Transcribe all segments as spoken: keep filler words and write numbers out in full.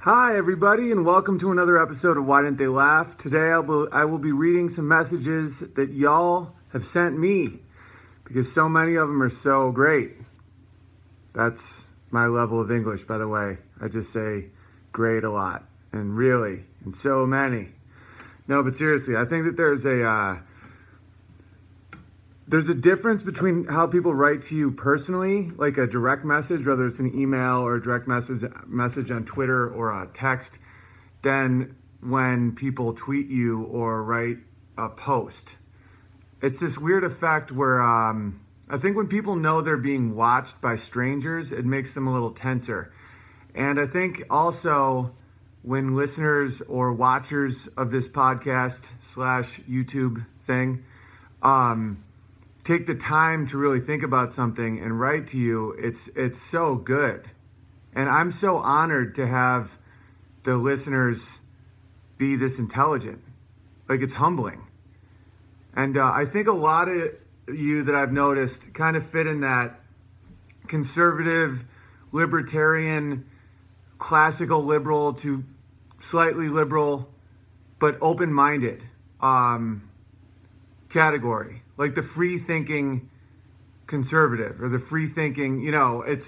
Hi, everybody, and welcome to another episode of Why Didn't They Laugh? Today I will, I will be reading some messages that y'all have sent me because so many of them are so great. That's my level of English, by the way. I just say great a lot, and really, and so many. No, but seriously, I think that there's a uh, there's a difference between how people write to you personally, like a direct message, whether it's an email or a direct message message on Twitter or a text, than when people tweet you or write a post. It's this weird effect where um, I think when people know they're being watched by strangers, it makes them a little tenser. And I think also when listeners or watchers of this podcast slash YouTube thing um, take the time to really think about something and write to you, it's it's so good. And I'm so honored to have the listeners be this intelligent. Like, it's humbling. And uh, I think a lot of you that I've noticed kind of fit in that conservative, libertarian, classical liberal to slightly liberal, but open-minded um, category. Like the free-thinking conservative or the free-thinking, you know, it's,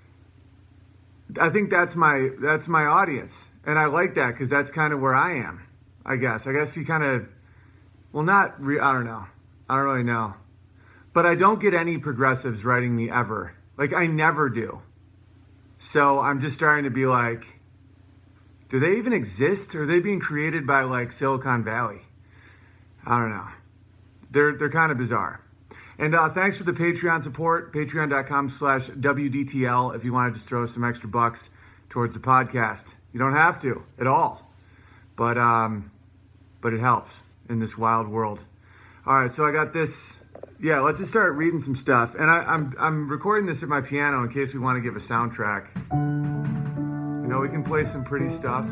I think that's my, that's my audience. And I like that because that's kind of where I am, I guess. I guess you kind of, well, not, re- I don't know. I don't really know. But I don't get any progressives writing me ever. Like, I never do. So I'm just starting to be like, do they even exist? Or are they being created by, like, Silicon Valley? I don't know. They're they're kind of bizarre. And uh, thanks for the Patreon support, patreon.com slash WDTL, if you want to just throw some extra bucks towards the podcast. You don't have to at all. But um, but it helps in this wild world. All right, so I got this. Yeah, let's just start reading some stuff. And I, I'm I'm recording this at my piano in case we want to give a soundtrack. You know, we can play some pretty stuff.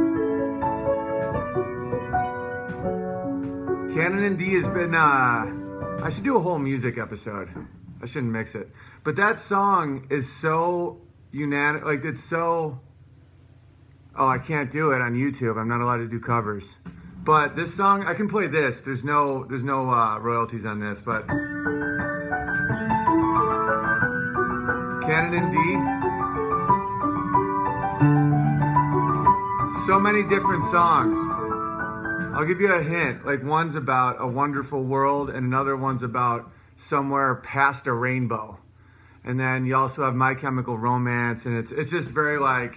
Canon and D has been, uh, I should do a whole music episode. I shouldn't mix it. But that song is so unanimous, like it's so, oh, I can't do it on YouTube. I'm not allowed to do covers. But this song, I can play this. There's no, there's no uh, royalties on this, but Canon and D. So many different songs. I'll give you a hint. Like, one's about a wonderful world and another one's about somewhere past a rainbow. And then you also have My Chemical Romance, and it's it's just very like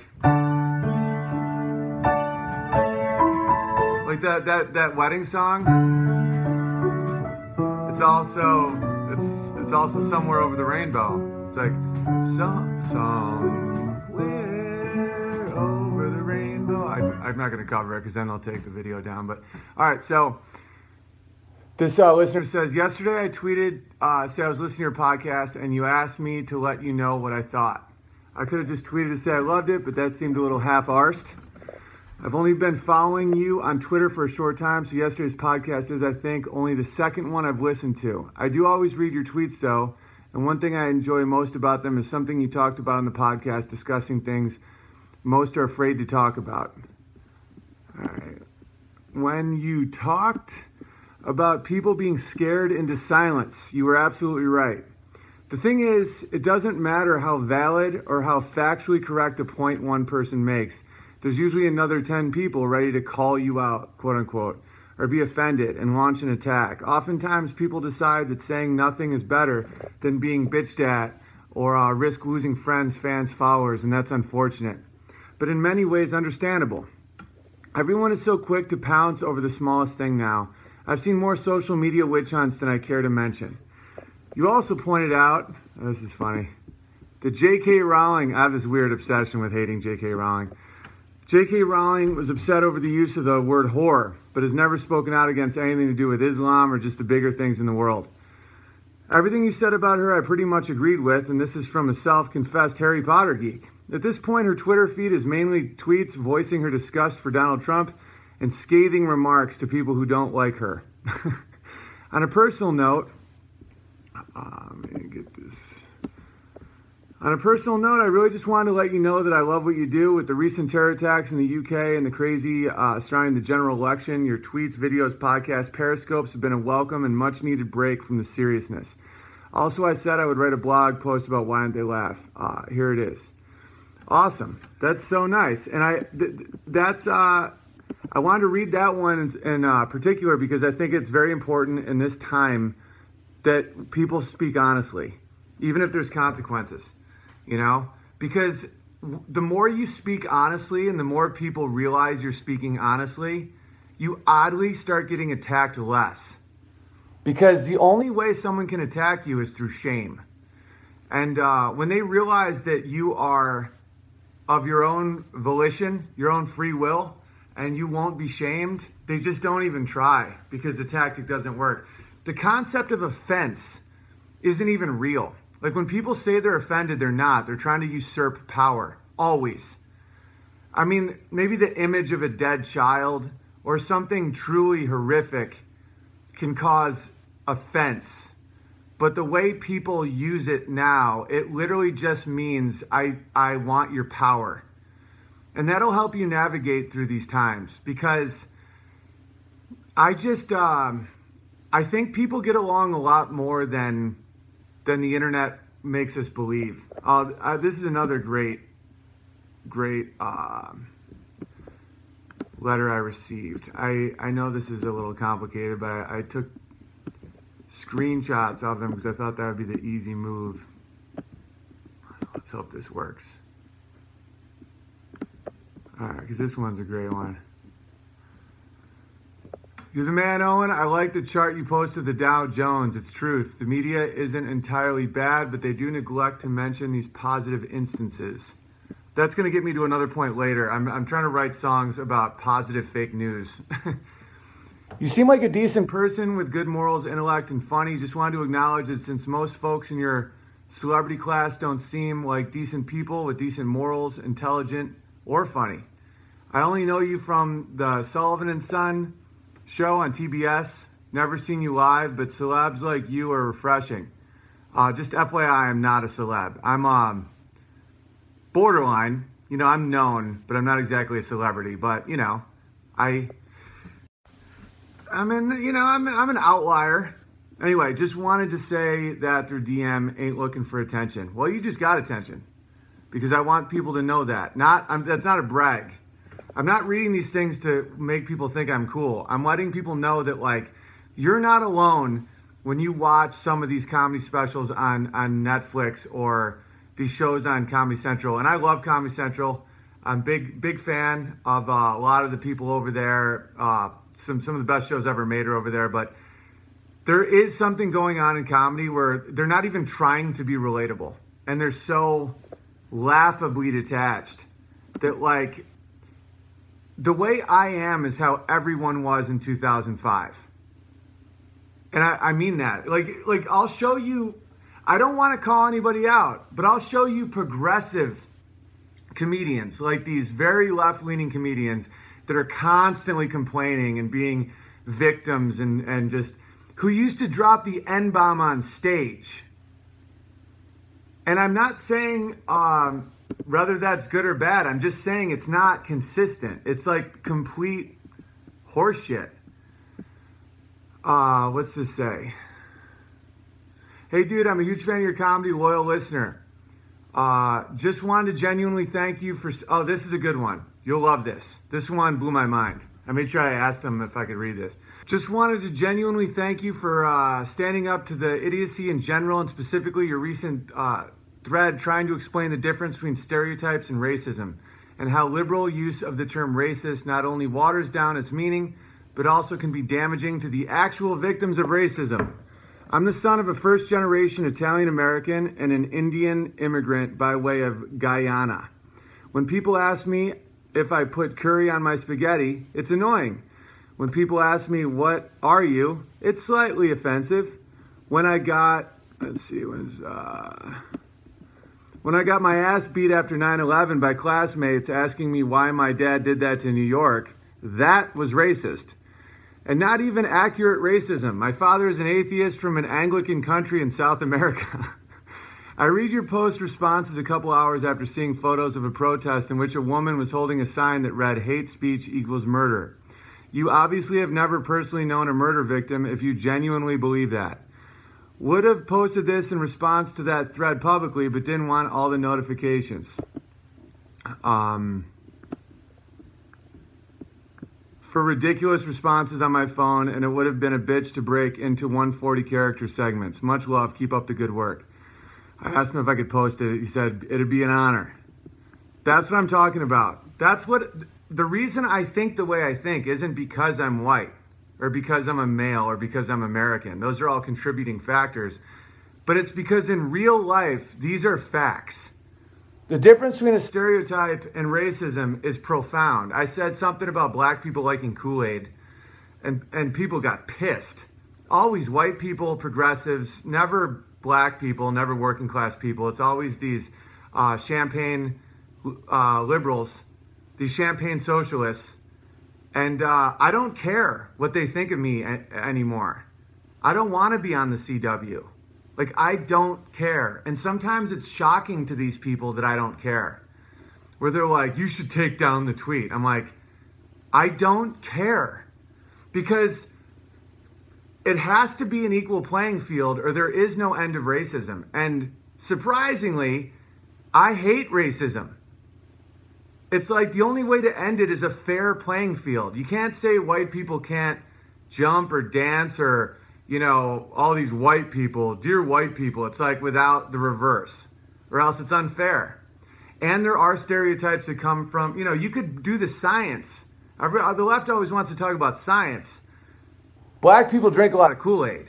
like that that that wedding song. It's also it's it's also Somewhere Over the Rainbow. It's like some somewhere over the rainbow. I, I'm not going to cover it because then I'll take the video down. But all right, so this uh, listener says, yesterday I tweeted, uh, say I was listening to your podcast and you asked me to let you know what I thought. I could have just tweeted to say I loved it, but that seemed a little half-arsed. I've only been following you on Twitter for a short time, so yesterday's podcast is, I think, only the second one I've listened to. I do always read your tweets, though, and one thing I enjoy most about them is something you talked about on the podcast, discussing things most are afraid to talk about. All right. When you talked about people being scared into silence, you were absolutely right. The thing is, it doesn't matter how valid or how factually correct a point one person makes. There's usually another ten people ready to call you out, quote unquote, or be offended and launch an attack. Oftentimes, people decide that saying nothing is better than being bitched at or uh, risk losing friends, fans, followers, and that's unfortunate. But in many ways, understandable. Everyone is so quick to pounce over the smallest thing now. I've seen more social media witch hunts than I care to mention. You also pointed out, oh, this is funny, that J K. Rowling, I have this weird obsession with hating J K. Rowling. J K. Rowling was upset over the use of the word whore, but has never spoken out against anything to do with Islam or just the bigger things in the world. Everything you said about her I pretty much agreed with, and this is from a self-confessed Harry Potter geek. At this point, her Twitter feed is mainly tweets voicing her disgust for Donald Trump and scathing remarks to people who don't like her. On a personal note, uh, let me get this. On a personal note, I really just wanted to let you know that I love what you do with the recent terror attacks in the U K and the crazy uh, surrounding the general election. Your tweets, videos, podcasts, periscopes have been a welcome and much needed break from the seriousness. Also, I said I would write a blog post about Why Don't They Laugh. Uh, here it is. Awesome. That's so nice. And I, th- that's, uh, I wanted to read that one in, in uh, particular because I think it's very important in this time that people speak honestly, even if there's consequences. You know, because the more you speak honestly and the more people realize you're speaking honestly, you oddly start getting attacked less. Because the only way someone can attack you is through shame. And uh, when they realize that you are of your own volition, your own free will, and you won't be shamed, they just don't even try because the tactic doesn't work. The concept of offense isn't even real. Like when people say they're offended, they're not. They're trying to usurp power, always. I mean, maybe the image of a dead child or something truly horrific can cause offense. But the way people use it now, it literally just means, I, I want your power. And that'll help you navigate through these times because I just, um, I think people get along a lot more than... than the internet makes us believe. Uh, uh, this is another great, great uh, letter I received. I, I know this is a little complicated, but I, I took screenshots of them because I thought that would be the easy move. Let's hope this works. All right, because this one's a great one. You're the man, Owen. I like the chart you posted, the Dow Jones. It's truth. The media isn't entirely bad, but they do neglect to mention these positive instances. That's going to get me to another point later. I'm, I'm trying to write songs about positive fake news. You seem like a decent person with good morals, intellect, and funny. Just wanted to acknowledge that since most folks in your celebrity class don't seem like decent people with decent morals, intelligent, or funny. I only know you from the Sullivan and Son show on T B S. Never seen you live, but celebs like you are refreshing. Uh, just F Y I, I'm not a celeb. I'm um, borderline. You know, I'm known, but I'm not exactly a celebrity. But you know, I, I'm in. You know, I'm I'm an outlier. Anyway, just wanted to say that through D M, ain't looking for attention. Well, you just got attention because I want people to know that. Not, I'm, that's not a brag. I'm not reading these things to make people think I'm cool. I'm letting people know that, like, you're not alone when you watch some of these comedy specials on, on Netflix or these shows on Comedy Central. And I love Comedy Central. I'm big, big fan of uh, a lot of the people over there. Uh, some, some of the best shows ever made are over there. But there is something going on in comedy where they're not even trying to be relatable. And they're so laughably detached that, like, the way I am is how everyone was in two thousand five. And I, I mean that. Like, like I'll show you, I don't want to call anybody out, but I'll show you progressive comedians, like these very left-leaning comedians that are constantly complaining and being victims and, and just, who used to drop the N-bomb on stage. And I'm not saying... Um, whether that's good or bad, I'm just saying it's not consistent. It's like complete horseshit. Uh, what's this say? Hey, dude, I'm a huge fan of your comedy, loyal listener. Uh, just wanted to genuinely thank you for... Oh, this is a good one. You'll love this. This one blew my mind. I made sure I asked him if I could read this. Just wanted to genuinely thank you for uh, standing up to the idiocy in general and specifically your recent... Uh, thread trying to explain the difference between stereotypes and racism and how liberal use of the term racist not only waters down its meaning, but also can be damaging to the actual victims of racism. I'm the son of a first-generation Italian-American and an Indian immigrant by way of Guyana. When people ask me if I put curry on my spaghetti, it's annoying. When people ask me, what are you? It's slightly offensive. When I got, let's see, when was, uh... When I got my ass beat after nine eleven by classmates asking me why my dad did that to New York, that was racist. And not even accurate racism. My father is an atheist from an Anglican country in South America. I read your post responses a couple hours after seeing photos of a protest in which a woman was holding a sign that read, hate speech equals murder. You obviously have never personally known a murder victim if you genuinely believe that. Would have posted this in response to that thread publicly, but didn't want all the notifications. Um, for ridiculous responses on my phone, and it would have been a bitch to break into one hundred forty character segments. Much love. Keep up the good work. I asked him if I could post it. He said, it'd be an honor. That's what I'm talking about. That's what, the reason I think the way I think isn't because I'm white or because I'm a male or because I'm American. Those are all contributing factors. But it's because in real life, these are facts. The difference between a stereotype and racism is profound. I said something about black people liking Kool-Aid, and, and people got pissed. Always white people, progressives, never black people, never working class people. It's always these uh, champagne uh, liberals, these champagne socialists. And uh, I don't care what they think of me a- anymore. I don't want to be on the C W. Like, I don't care. And sometimes it's shocking to these people that I don't care. Where they're like, you should take down the tweet. I'm like, I don't care. Because it has to be an equal playing field or there is no end of racism. And surprisingly, I hate racism. It's like the only way to end it is a fair playing field. You can't say white people can't jump or dance or, you know, all these white people, dear white people. It's like without the reverse, or else it's unfair. And there are stereotypes that come from, you know, you could do the science. The left always wants to talk about science. Black people drink a lot of Kool-Aid.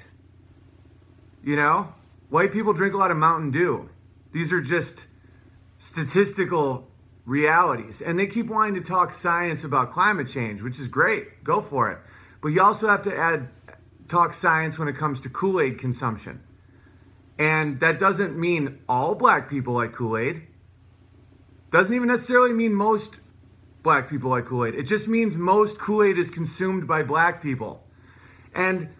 You know? White people drink a lot of Mountain Dew. These are just statistical realities. And they keep wanting to talk science about climate change, which is great. Go for it. But you also have to add talk science when it comes to Kool-Aid consumption. And that doesn't mean all black people like Kool-Aid. Doesn't even necessarily mean most black people like Kool-Aid. It just means most Kool-Aid is consumed by black people. And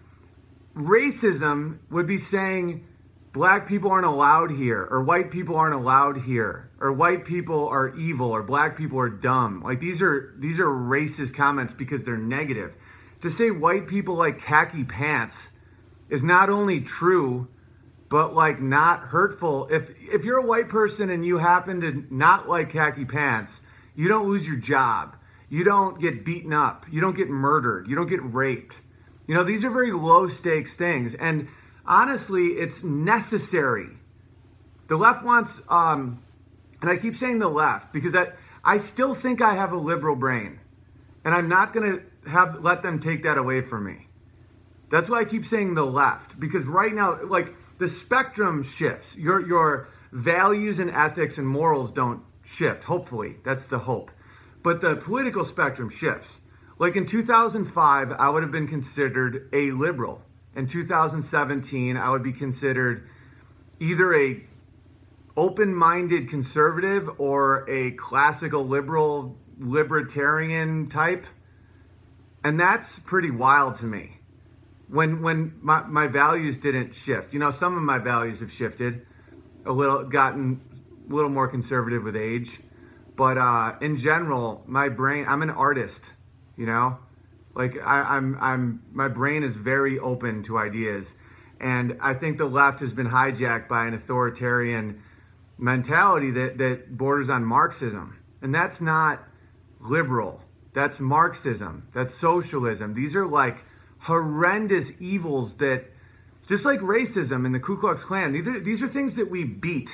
racism would be saying black people aren't allowed here, or white people aren't allowed here, or white people are evil, or black people are dumb. Like, these are these are racist comments because they're negative. To say white people like khaki pants is not only true, but like not hurtful. If if you're a white person and you happen to not like khaki pants, you don't lose your job. You don't get beaten up. You don't get murdered. You don't get raped. You know, these are very low stakes things. And honestly, it's necessary. The left wants, um, and I keep saying the left because I, I still think I have a liberal brain. And I'm not going to have let them take that away from me. That's why I keep saying the left. Because right now, like, the spectrum shifts. Your, your values and ethics and morals don't shift, hopefully. That's the hope. But the political spectrum shifts. Like in two thousand five, I would have been considered a liberal. In two thousand seventeen, I would be considered either a open-minded conservative or a classical liberal libertarian type. And that's pretty wild to me. When when my, my values didn't shift. You know, some of my values have shifted a little, gotten a little more conservative with age. But uh, in general, my brain, I'm an artist, you know? Like I, I'm, I'm, my brain is very open to ideas. And I think the left has been hijacked by an authoritarian mentality that, that borders on Marxism. And that's not liberal. That's Marxism. That's socialism. These are like horrendous evils that, just like racism and the Ku Klux Klan, these are, these are things that we beat.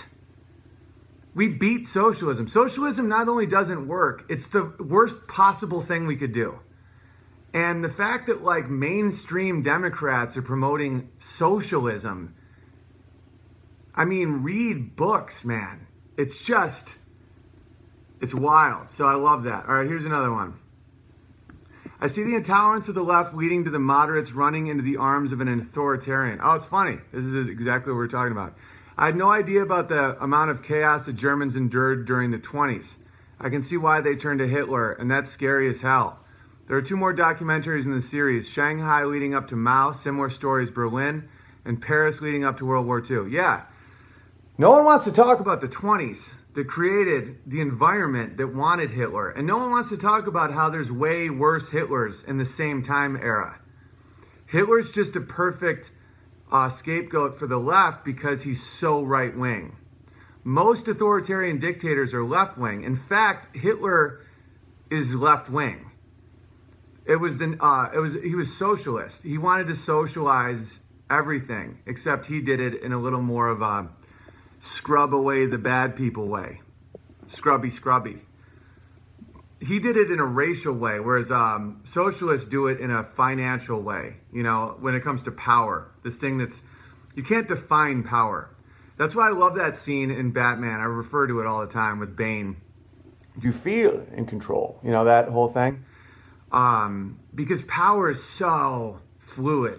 We beat socialism. Socialism not only doesn't work, it's the worst possible thing we could do. And the fact that like mainstream Democrats are promoting socialism, I mean, read books, man. It's just, it's wild. So I love that. All right, here's another one. I see the intolerance of the left leading to the moderates running into the arms of an authoritarian. Oh, it's funny. This is exactly what we're talking about. I had no idea about the amount of chaos the Germans endured during the twenties. I can see why they turned to Hitler, and that's scary as hell. There are two more documentaries in the series, Shanghai leading up to Mao, similar stories, Berlin, and Paris leading up to World War Two. Yeah, No one wants to talk about the twenties that created the environment that wanted Hitler. And no one wants to talk about how there's way worse Hitlers in the same time era. Hitler's just a perfect uh, scapegoat for the left because he's so right-wing. Most authoritarian dictators are left-wing. In fact, Hitler is left-wing. It was the uh, it was he was socialist. He wanted to socialize everything, except he did it in a little more of a scrub away the bad people way. Scrubby, scrubby. He did it in a racial way, whereas um, socialists do it in a financial way, you know, when it comes to power. This thing that's, you can't define power. That's why I love that scene in Batman. I refer to it all the time with Bane. Do you feel in control? You know, that whole thing. Um, because power is so fluid.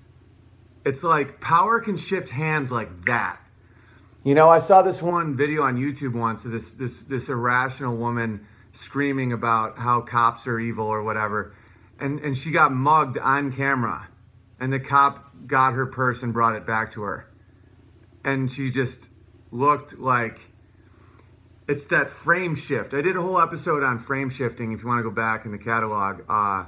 It's like power can shift hands like that. You know, I saw this one video on YouTube once of this this this irrational woman screaming about how cops are evil or whatever, and and she got mugged on camera, and the cop got her purse and brought it back to her, and she just looked like, it's that frame shift. I did a whole episode on frame shifting if you want to go back in the catalog, uh,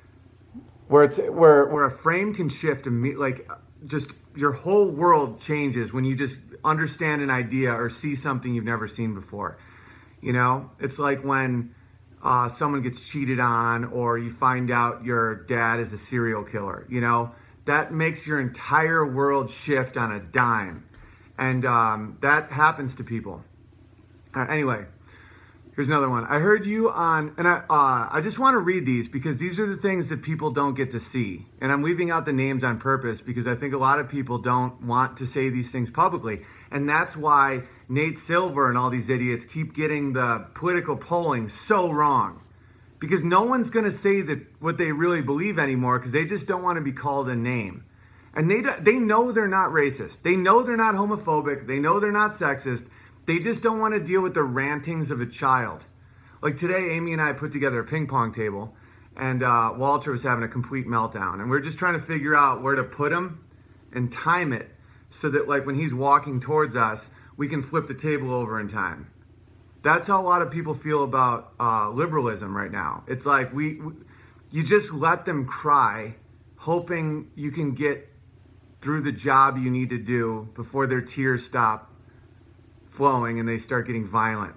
where it's where where a frame can shift imme- like just your whole world changes when you just understand an idea or see something you've never seen before. You know, it's like when uh, someone gets cheated on, or you find out your dad is a serial killer. You know, that makes your entire world shift on a dime, and um, that happens to people. Uh, anyway, here's another one. I heard you on, and I uh, I just want to read these because these are the things that people don't get to see. And I'm leaving out the names on purpose because I think a lot of people don't want to say these things publicly. And that's why Nate Silver and all these idiots keep getting the political polling so wrong. Because no one's going to say that what they really believe anymore because they just don't want to be called a name. And they they know they're not racist. They know they're not homophobic. They know they're not sexist. They just don't want to deal with the rantings of a child. Like today, Amy and I put together a ping pong table, and uh, Walter was having a complete meltdown. And we're just trying to figure out where to put him and time it so that, like, when he's walking towards us, we can flip the table over in time. That's how a lot of people feel about uh, liberalism right now. It's like we, we, you just let them cry, hoping you can get through the job you need to do before their tears stop flowing and they start getting violent.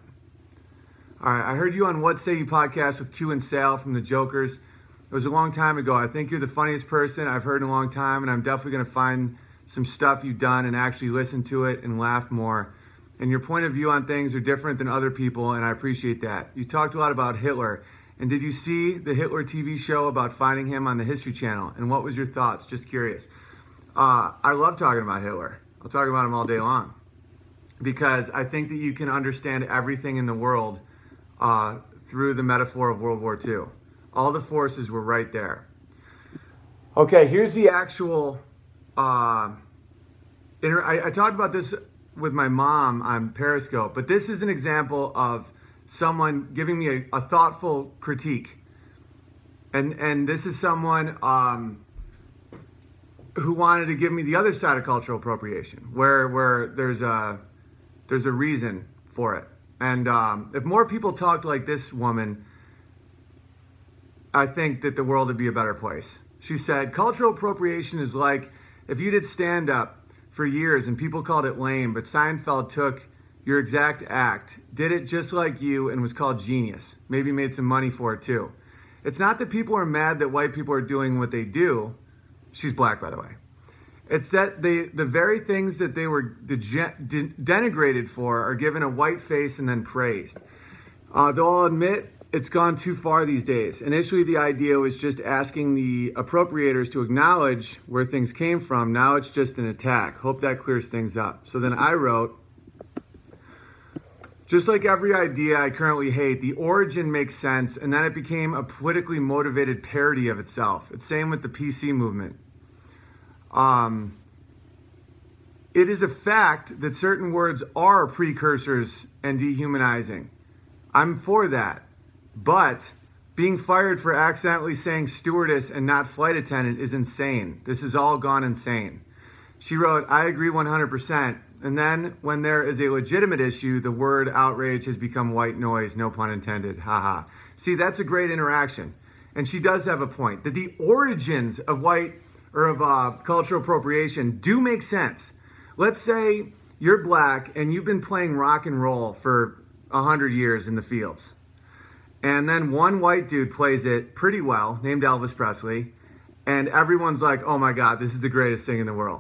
All right, I heard you on What Say You podcast with Q and Sal from the Jokers. It was a long time ago. I think you're the funniest person I've heard in a long time, and I'm definitely going to find some stuff you've done and actually listen to it and laugh more. And your point of view on things are different than other people, and I appreciate that. You talked a lot about Hitler. And did you see the Hitler T V show about finding him on the History Channel? And what was your thoughts? Just curious. Uh, I love talking about Hitler. I'll talk about him all day long. Because I think that you can understand everything in the world uh, through the metaphor of World War Two. All the forces were right there. Okay, here's the actual... Uh, inter- I, I talked about this with my mom on Periscope, but this is an example of someone giving me a, a thoughtful critique. And and this is someone um, who wanted to give me the other side of cultural appropriation, where where there's a there's a reason for it. And um, if more people talked like this woman, I think that the world would be a better place. She said, cultural appropriation is like if you did stand-up for years and people called it lame, but Seinfeld took your exact act, did it just like you, and was called genius. Maybe made some money for it too. It's not that people are mad that white people are doing what they do. She's black, by the way. It's that they, the very things that they were dege- de- denigrated for are given a white face and then praised. Uh, though I'll admit, it's gone too far these days. Initially, the idea was just asking the appropriators to acknowledge where things came from. Now it's just an attack. Hope that clears things up. So then I wrote, just like every idea I currently hate, the origin makes sense, and then it became a politically motivated parody of itself. It's same with the P C movement. Um, it is a fact that certain words are precursors and dehumanizing. I'm for that. But being fired for accidentally saying stewardess and not flight attendant is insane. This has all gone insane. She wrote, I agree one hundred percent. And then when there is a legitimate issue, the word outrage has become white noise, no pun intended, haha. See, that's a great interaction. And she does have a point, that the origins of white, or of uh, cultural appropriation do make sense. Let's say you're black and you've been playing rock and roll for a hundred years in the fields. And then one white dude plays it pretty well, named Elvis Presley, and everyone's like, oh my God, this is the greatest thing in the world.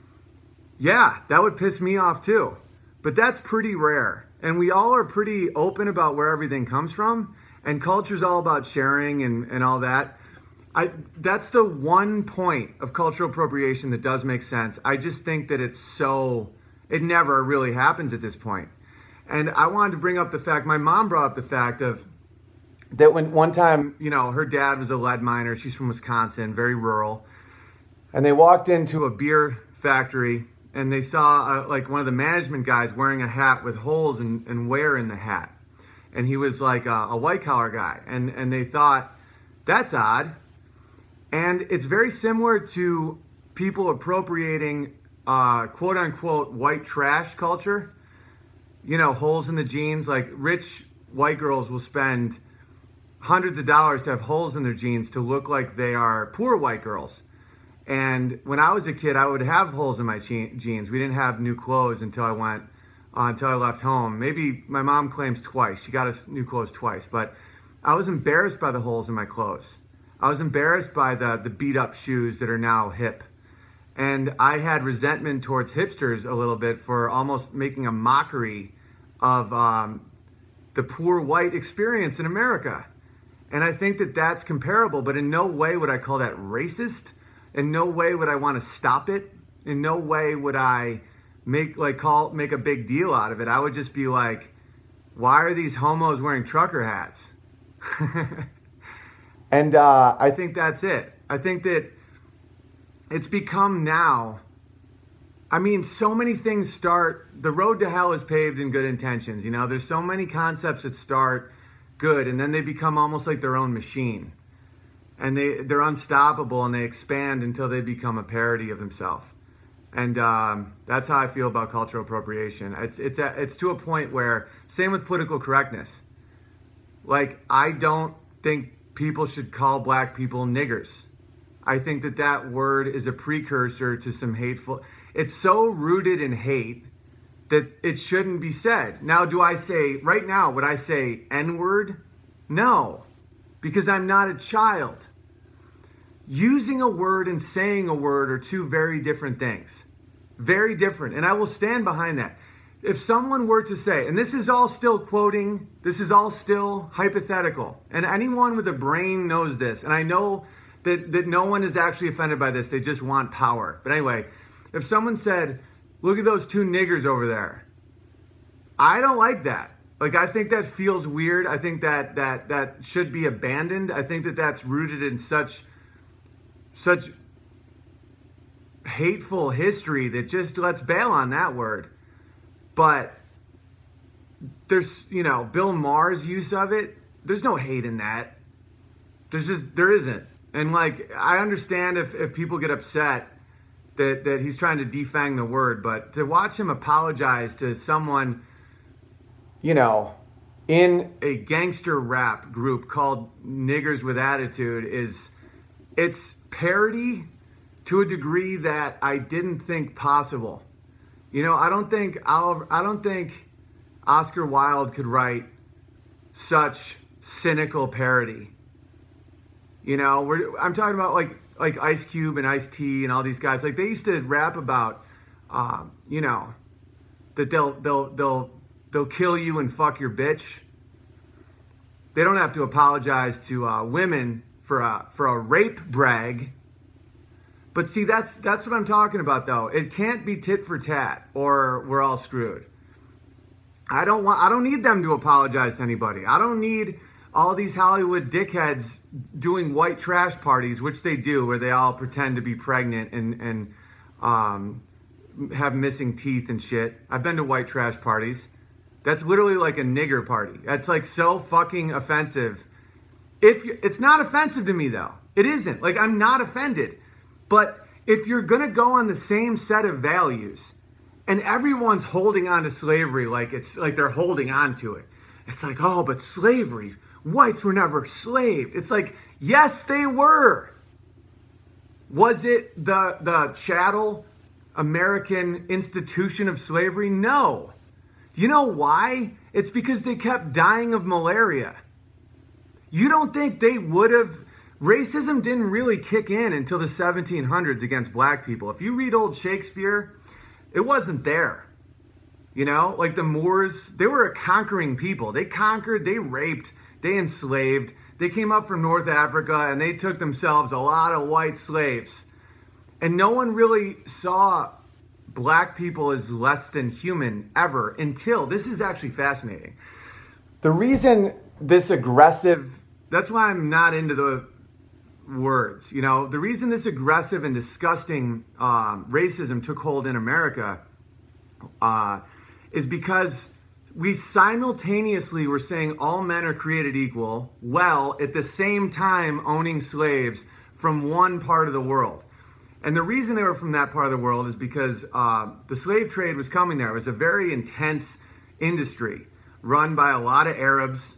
Yeah, that would piss me off too. But that's pretty rare. And we all are pretty open about where everything comes from. And culture's all about sharing and, and all that. I, that's the one point of cultural appropriation that does make sense. I just think that it's so, it never really happens at this point. And I wanted to bring up the fact, my mom brought up the fact of, that when one time, you know, her dad was a lead miner. She's from Wisconsin, very rural. And they walked into a beer factory and they saw uh, like one of the management guys wearing a hat with holes and, and wear in the hat. And he was like a, a white collar guy. And, and they thought, that's odd. And it's very similar to people appropriating uh, quote unquote white trash culture. You know, holes in the jeans. Like rich white girls will spend hundreds of dollars to have holes in their jeans to look like they are poor white girls. And when I was a kid, I would have holes in my je- jeans. We didn't have new clothes until I went, uh, until I left home. Maybe my mom claims twice. She got us new clothes twice. But I was embarrassed by the holes in my clothes. I was embarrassed by the, the beat up shoes that are now hip. And I had resentment towards hipsters a little bit for almost making a mockery of um, the poor white experience in America. And I think that that's comparable, but in no way would I call that racist. In no way would I want to stop it. In no way would I make like call make a big deal out of it. I would just be like, why are these homos wearing trucker hats? And uh, I think that's it. I think that it's become now, I mean, so many things start, the road to hell is paved in good intentions. You know, there's so many concepts that start good, and then they become almost like their own machine, and they they're unstoppable, and they expand until they become a parody of themselves. And um, that's how I feel about cultural appropriation. It's it's a, it's to a point where, same with political correctness. Like, I don't think people should call black people niggers. I think that that word is a precursor to some hateful. It's so rooted in hate that it shouldn't be said. Now, do I say, right now, would I say N-word? No, because I'm not a child. Using a word and saying a word are two very different things. Very different. And I will stand behind that. If someone were to say, and this is all still quoting, this is all still hypothetical, and anyone with a brain knows this, and I know that, that no one is actually offended by this, they just want power. But anyway, if someone said, look at those two niggers over there, I don't like that. Like, I think that feels weird. I think that that that should be abandoned. I think that that's rooted in such such hateful history that just let's bail on that word. But there's, you know, Bill Maher's use of it, there's no hate in that. There's just, there isn't. And like, I understand if, if people get upset that, that he's trying to defang the word, but to watch him apologize to someone, you know, in a gangster rap group called Niggers with Attitude is, it's parody to a degree that I didn't think possible. You know, I don't think Oliver, I don't think Oscar Wilde could write such cynical parody. You know, we're, I'm talking about like like Ice Cube and Ice-T and all these guys. Like, they used to rap about, um, you know, that they'll they'll they'll they'll kill you and fuck your bitch. They don't have to apologize to uh, women for a for a rape brag. But see, that's that's what I'm talking about, though. It can't be tit for tat, or we're all screwed. I don't want. I don't need them to apologize to anybody. I don't need all these Hollywood dickheads doing white trash parties, which they do, where they all pretend to be pregnant and and um, have missing teeth and shit. I've been to white trash parties. That's literally like a nigger party. That's like so fucking offensive. If you, it's not offensive to me, though. It isn't. Like, I'm not offended. But if you're going to go on the same set of values And everyone's holding on to slavery like it's like they're holding on to it. It's like, oh, but slavery, whites were never enslaved. It's like, yes, they were. Was it the, the chattel American institution of slavery? No. You know why? It's because they kept dying of malaria. You don't think they would have... Racism didn't really kick in until the seventeen hundreds against black people. If you read old Shakespeare, it wasn't there. You know, like the Moors, they were a conquering people. They conquered, they raped, they enslaved. They came up from North Africa and they took themselves a lot of white slaves. And no one really saw black people as less than human ever until, this is actually fascinating. The reason this aggressive, that's why I'm not into the words, you know, the reason this aggressive and disgusting um, racism took hold in America uh, is because we simultaneously were saying all men are created equal, while at the same time owning slaves from one part of the world. And the reason they were from that part of the world is because uh, the slave trade was coming there. It was a very intense industry run by a lot of Arabs,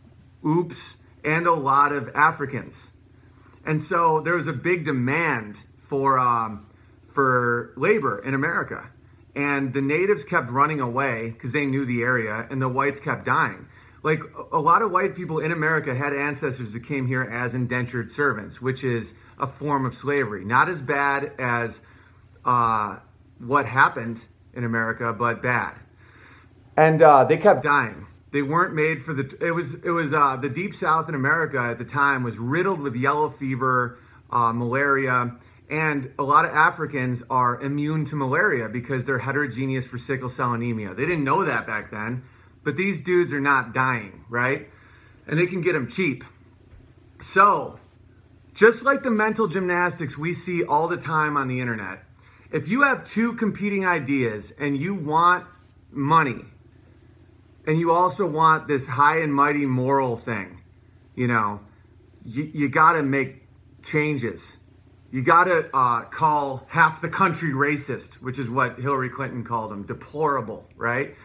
oops, and a lot of Africans. And so there was a big demand for um, for labor in America. And the natives kept running away because they knew the area, and the whites kept dying. Like, a lot of white people in America had ancestors that came here as indentured servants, which is a form of slavery. Not as bad as uh, what happened in America, but bad. And uh, they kept dying. They weren't made for the, it was, it was uh, the Deep South in America at the time was riddled with yellow fever, uh, malaria, and a lot of Africans are immune to malaria because they're heterogeneous for sickle cell anemia. They didn't know that back then, but these dudes are not dying, right? And they can get them cheap. So, just like the mental gymnastics we see all the time on the internet, if you have two competing ideas and you want money, and you also want this high and mighty moral thing, you know, you, you got to make changes. You got to uh, call half the country racist, which is what Hillary Clinton called them, deplorable, right?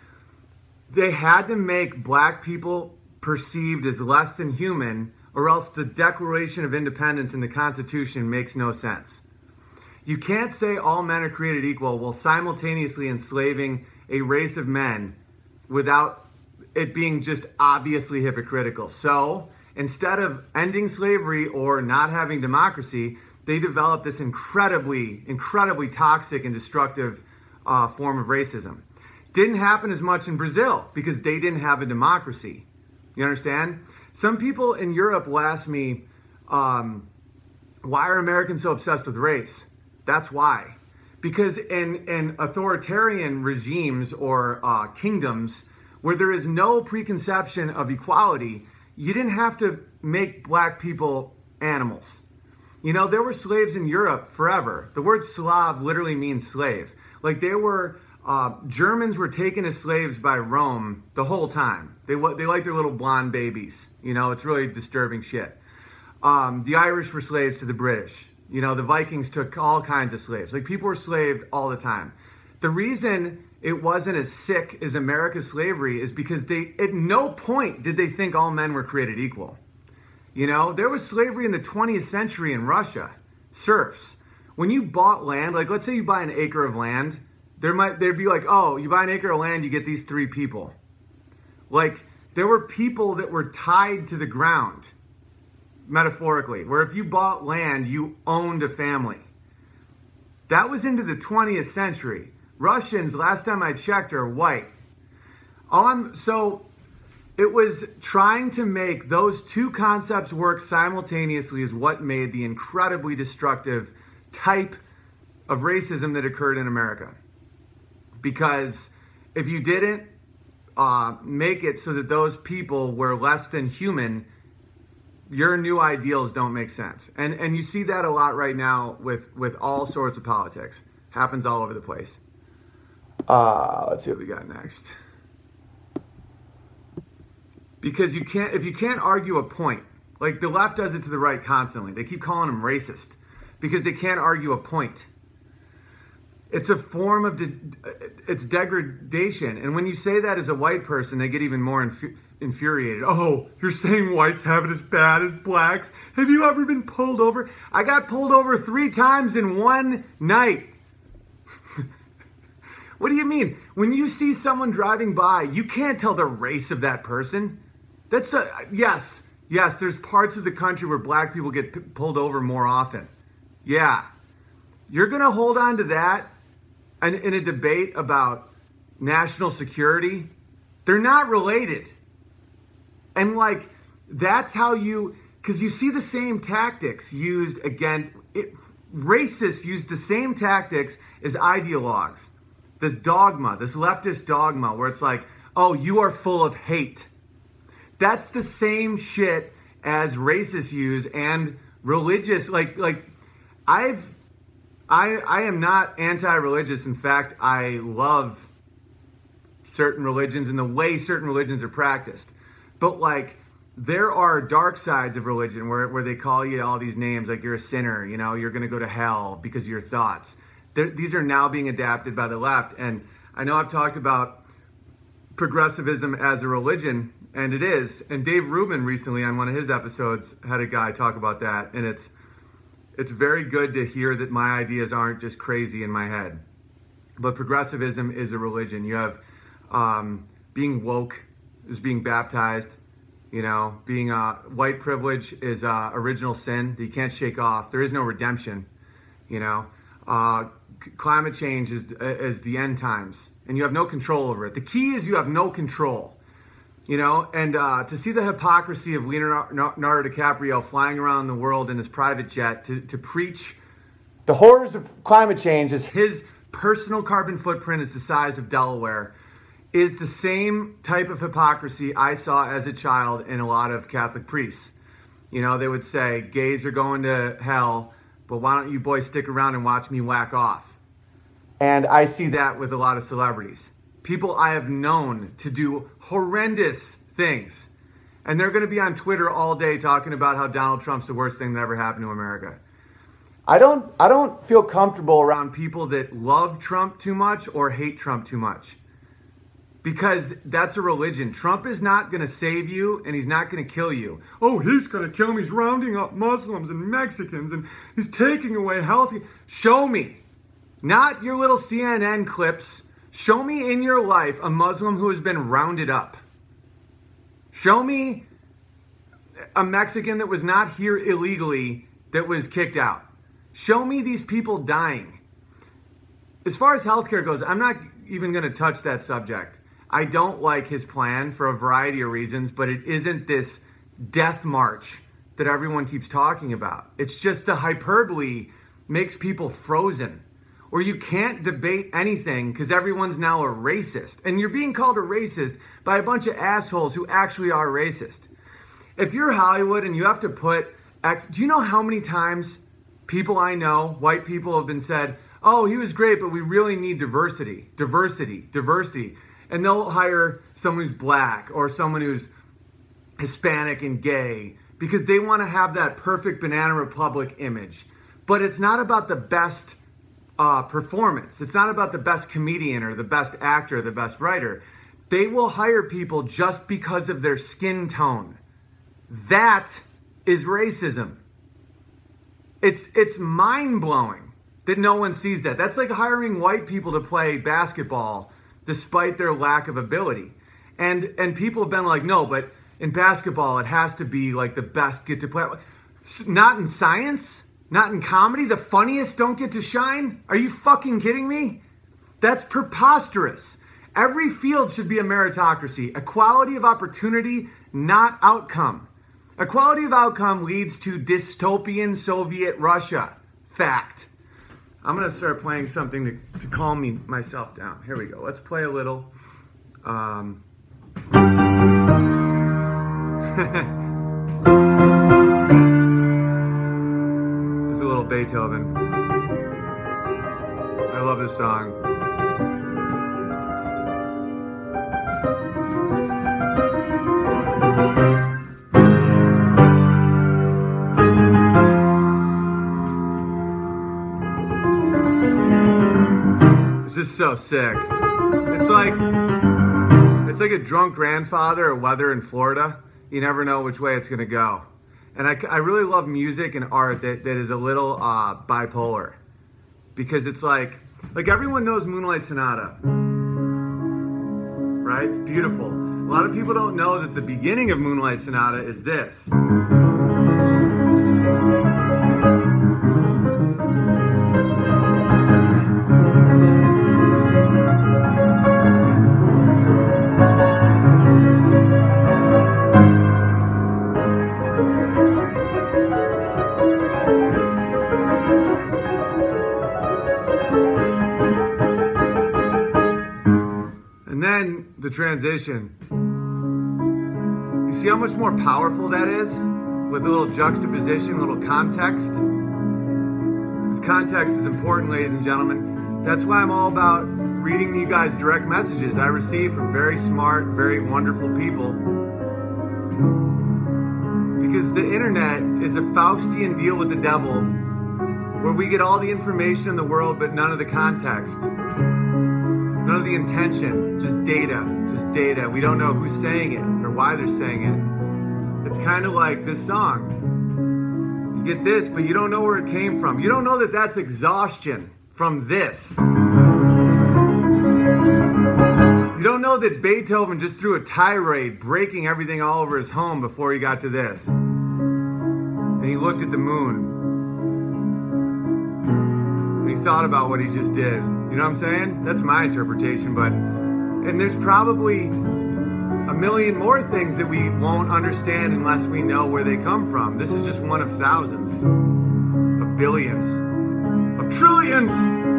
They had to make black people perceived as less than human, or else the Declaration of Independence and the Constitution makes no sense. You can't say all men are created equal while simultaneously enslaving a race of men without it being just obviously hypocritical. So instead of ending slavery or not having democracy, they developed this incredibly, incredibly toxic and destructive uh, form of racism. Didn't happen as much in Brazil because they didn't have a democracy. You understand? Some people in Europe will ask me, um, why are Americans so obsessed with race? That's why. Because in, in authoritarian regimes or uh, kingdoms where there is no preconception of equality, you didn't have to make black people animals. You know, there were slaves in Europe forever. The word Slav literally means slave. Like they were, uh, Germans were taken as slaves by Rome the whole time. They, they like their little blonde babies. You know, it's really disturbing shit. Um, the Irish were slaves to the British. You know, the Vikings took all kinds of slaves. Like, people were slaved all the time. The reason it wasn't as sick as America's slavery is because they, at no point did they think all men were created equal. You know, there was slavery in the twentieth century in Russia. Serfs. When you bought land, like, let's say you buy an acre of land, there might, there'd be like, oh, you buy an acre of land, you get these three people. Like, there were people that were tied to the ground. Metaphorically, where if you bought land, you owned a family. That was into the twentieth century. Russians, last time I checked, are white. All I'm, so it was trying to make those two concepts work simultaneously is what made the incredibly destructive type of racism that occurred in America. Because if you didn't uh, make it so that those people were less than human, your new ideals don't make sense. And and you see that a lot right now with, with all sorts of politics. Happens all over the place. Uh, let's see what we got next. Because you can't, if you can't argue a point, like the left does it to the right constantly. They keep calling them racist because they can't argue a point. It's a form of, de- it's degradation. And when you say that as a white person, they get even more infu- infuriated. Oh, you're saying whites have it as bad as blacks? Have you ever been pulled over? I got pulled over three times in one night. What do you mean? When you see someone driving by, you can't tell the race of that person. That's a, yes, yes, there's parts of the country where black people get p- pulled over more often. Yeah. You're going to hold on to that and in a debate about national security? They're not related. And like, that's how you, because you see the same tactics used against, it, racists use the same tactics as ideologues. This dogma, this leftist dogma where it's like, oh, you are full of hate. That's the same shit as racists use and religious, like, like I've, I, I am not anti-religious. In fact, I love certain religions and the way certain religions are practiced. But like, there are dark sides of religion where, where they call you all these names, like you're a sinner, you know, you're going to go to hell because of your thoughts. They're, these are now being adapted by the left. And I know I've talked about progressivism as a religion, and it is. And Dave Rubin recently on one of his episodes had a guy talk about that. And it's it's very good to hear that my ideas aren't just crazy in my head. But progressivism is a religion. You have um, being woke is being baptized. You know, being uh, white privilege is uh, original sin that you can't shake off. There is no redemption, you know. Uh, climate change is, is the end times, and you have no control over it. The key is you have no control, you know, and uh, to see the hypocrisy of Leonardo DiCaprio flying around the world in his private jet to, to preach the horrors of climate change as his personal carbon footprint is the size of Delaware is the same type of hypocrisy I saw as a child in a lot of Catholic priests. You know, they would say, gays are going to hell, but why don't you boys stick around and watch me whack off? And I see that with a lot of celebrities. People I have known to do horrendous things. And they're going to be on Twitter all day talking about how Donald Trump's the worst thing that ever happened to America. I don't, I don't feel comfortable around people that love Trump too much or hate Trump too much. Because that's a religion. Trump is not going to save you, and he's not going to kill you. Oh, he's going to kill me. He's rounding up Muslims and Mexicans, and he's taking away healthy. Show me. Not your little C N N clips. Show me in your life a Muslim who has been rounded up. Show me a Mexican that was not here illegally that was kicked out. Show me these people dying. As far as healthcare goes, I'm not even going to touch that subject. I don't like his plan for a variety of reasons, but it isn't this death march that everyone keeps talking about. It's just the hyperbole makes people frozen. Or you can't debate anything because everyone's now a racist. And you're being called a racist by a bunch of assholes who actually are racist. If you're Hollywood and you have to put X, do you know how many times people I know, white people, have been said, oh, he was great, but we really need diversity, diversity, diversity. And they'll hire someone who's black or someone who's Hispanic and gay because they want to have that perfect Banana Republic image. But it's not about the best uh, performance. It's not about the best comedian or the best actor, or the best writer. They will hire people just because of their skin tone. That is racism. It's, it's mind-blowing that no one sees that. That's like hiring white people to play basketball despite their lack of ability. And and people have been like, no, but in basketball, it has to be like the best get to play. Not in science, not in comedy, the funniest don't get to shine? Are you fucking kidding me? That's preposterous. Every field should be a meritocracy, equality of opportunity, not outcome. Equality of outcome leads to dystopian Soviet Russia. Fact. I'm going to start playing something to, to calm me myself down. Here we go. Let's play a little. Um, There's a little Beethoven. I love this song. so sick. It's like it's like a drunk grandfather of weather in Florida. You never know which way it's gonna go. And I, I really love music and art that, that is a little uh, bipolar, because it's like like everyone knows Moonlight Sonata, right? It's beautiful. A lot of people don't know that the beginning of Moonlight Sonata is this. And then the transition. You see how much more powerful that is? With a little juxtaposition, a little context. Because context is important, ladies and gentlemen. That's why I'm all about reading you guys direct messages I receive from very smart, very wonderful people. Because the internet is a Faustian deal with the devil, where we get all the information in the world but none of the context. None of the intention, just data, just data. We don't know who's saying it or why they're saying it. It's kind of like this song. You get this, but you don't know where it came from. You don't know that that's exhaustion from this. You don't know that Beethoven just threw a tirade, breaking everything all over his home before he got to this. And he looked at the moon. And he thought about what he just did. You know what I'm saying? That's my interpretation, but, and there's probably a million more things that we won't understand unless we know where they come from. This is just one of thousands, of billions, of trillions.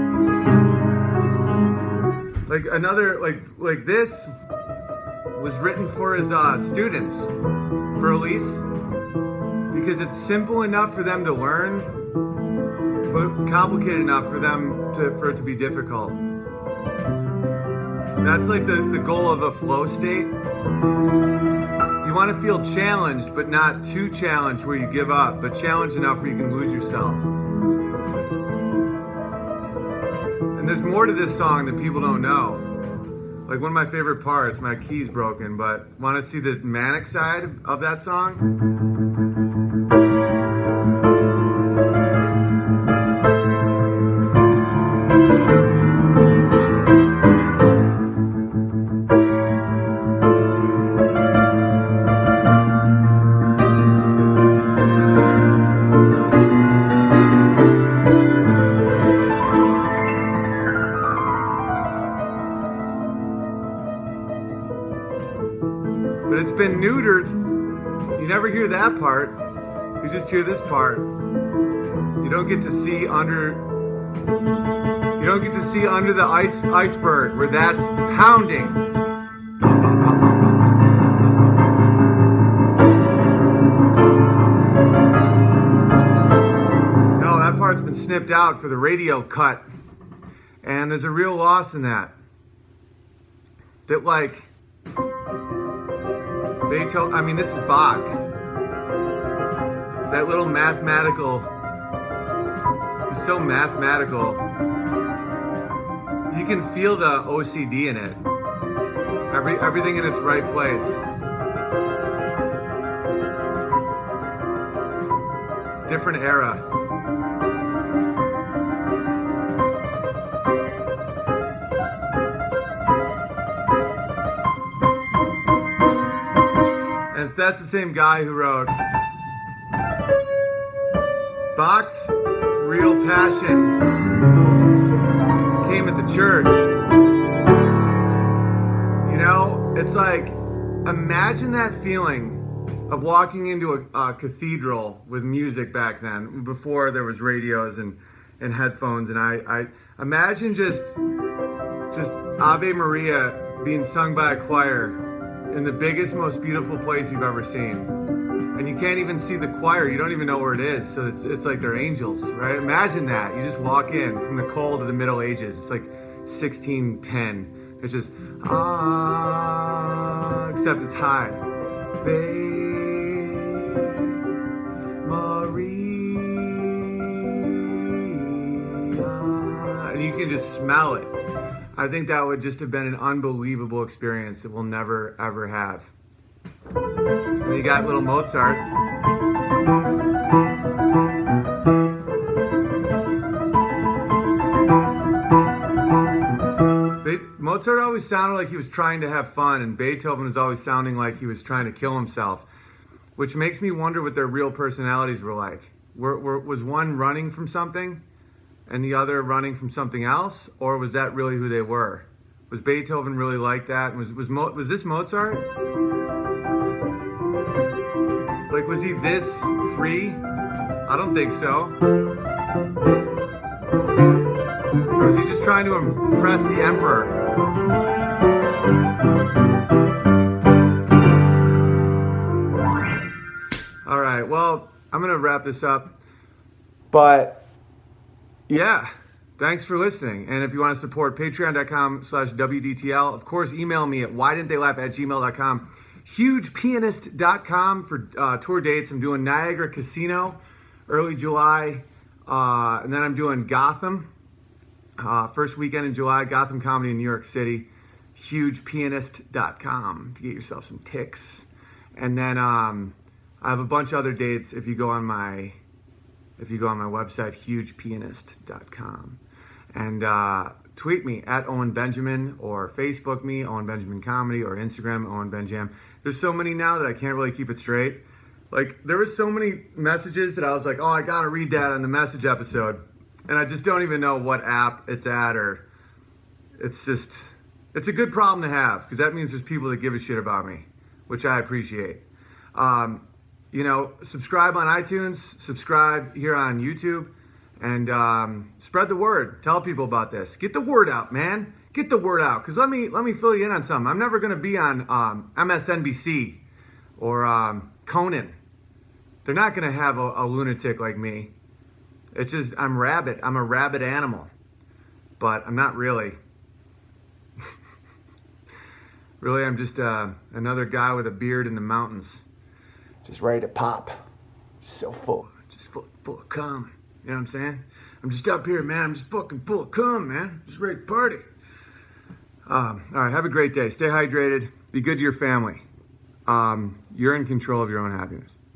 Like another, like, like this was written for his uh, students, for Elise, because it's simple enough for them to learn, but complicated enough for them to, for it to be difficult. That's like the, the goal of a flow state. You want to feel challenged, but not too challenged where you give up, but challenged enough where you can lose yourself. And there's more to this song that people don't know. Like one of my favorite parts, my key's broken, but want to see the manic side of that song? But it's been neutered. You never hear that part. You just hear this part. You don't get to see under. You don't get to see under the ice iceberg where that's pounding. No, that part's been snipped out for the radio cut, and there's a real loss in that. That like. Beethoven, I mean, this is Bach. That little mathematical, it's so mathematical. You can feel the O C D in it. Every, everything in its right place. Different era. And that's the same guy who wrote Bach's real passion came at the church. You know, it's like, imagine that feeling of walking into a, a cathedral with music back then, before there was radios and, and headphones. And I, I imagine just, just Ave Maria being sung by a choir in the biggest, most beautiful place you've ever seen. And you can't even see the choir. You don't even know where it is. So it's, it's like they're angels, right? Imagine that. You just walk in from the cold to the Middle Ages. It's like sixteen ten. It's just, ah, except it's high. Maria. And you can just smell it. I think that would just have been an unbelievable experience that we'll never, ever have. And you got little Mozart. Mozart always sounded like he was trying to have fun, and Beethoven was always sounding like he was trying to kill himself, which makes me wonder what their real personalities were like. Were, were, was one running from something and the other running from something else, or was that really who they were? Was Beethoven really like that? Was, was, Mo, was this Mozart? Like, was he this free? I don't think so. Or was he just trying to impress the emperor? All right, well, I'm going to wrap this up. But, yeah, thanks for listening. And if you want to support, patreon.com slash WDTL. Of course, email me at why didn't they laugh at gmail dot com. huge pianist dot com for uh, tour dates. I'm doing Niagara Casino early July. Uh, and then I'm doing Gotham. Uh, first weekend in July, Gotham Comedy in New York City. huge pianist dot com to get yourself some ticks. And then um, I have a bunch of other dates if you go on my if you go on my website, huge pianist dot com. And uh, tweet me at Owen Benjamin, or Facebook me, Owen Benjamin Comedy, or Instagram, Owen Benjam. There's so many now that I can't really keep it straight. Like, there were so many messages that I was like, oh, I gotta read that on the message episode. And I just don't even know what app it's at, or it's just, it's a good problem to have, because that means there's people that give a shit about me, which I appreciate. Um, you know, subscribe on iTunes, subscribe here on YouTube, and um, spread the word. Tell people about this. Get the word out, man. Get the word out, because let me let me fill you in on something. I'm never going to be on um, M S N B C or um, Conan. They're not going to have a, a lunatic like me. It's just, I'm rabid. I'm a rabid animal. But I'm not really. Really, I'm just uh, another guy with a beard in the mountains. Just ready to pop. Just so full. Just full, full of cum. You know what I'm saying? I'm just up here, man. I'm just fucking full of cum, man. Just ready to party. Um, all right, have a great day. Stay hydrated. Be good to your family. Um, you're in control of your own happiness.